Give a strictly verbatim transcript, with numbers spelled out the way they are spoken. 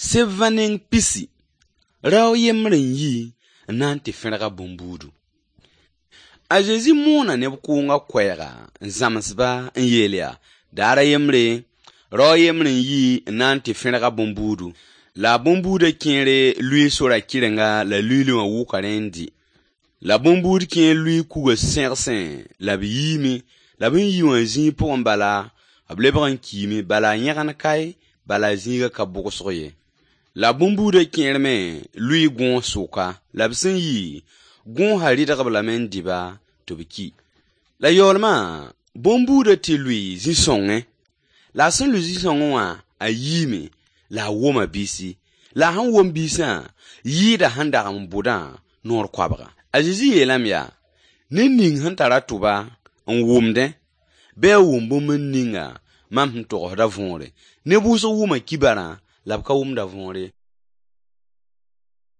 sevaning pisi rao yemrin yi nan te fenga bumbudu a Jésus mona ne bukunga kwega nzamsba nyelia dara yemre rao yemrin yi nan te fenga bumbudu la bumbuda kienre lui sora kirenga la lui wa wukarendi la bumbuda kien lui kuga sersen la biyimi la bin yi wa zin pour bala ableban kimi bala nyagan kai bala zinga ka bugsoye la bumbuda kienme lui gon soka la bsin yi gon harida kabla men diba tobiki la yolma bumbuda ti lui zisonge la sin lui zisongwa ayimi la woma bisi la han wom bisa yida handa am buda nor kwabga azizi yelam ya ninning han taratuba on womde be wombo men ninga mam to da vonre ne buso woma kibara labka wom da vonre